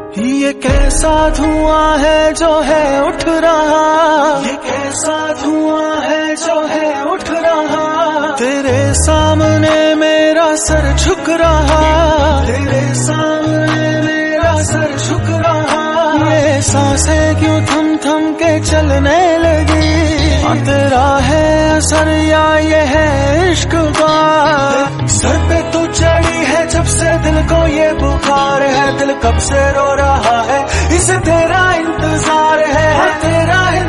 ये कैसा धुआं है जो है उठ रहा, ये कैसा धुआं है जो है उठ रहा। तेरे सामने मेरा सर झुक रहा, तेरे सामने मेरा सर झुक रहा। ये सांसें क्यों थम थम के चलने लगी, तेरा है असर या ये है इश्क का। सर पे तू चढ़ी है जब से दिल को ये बुखार है, दिल कब से रो रहा है इसे तेरा इंतजार है, तेरा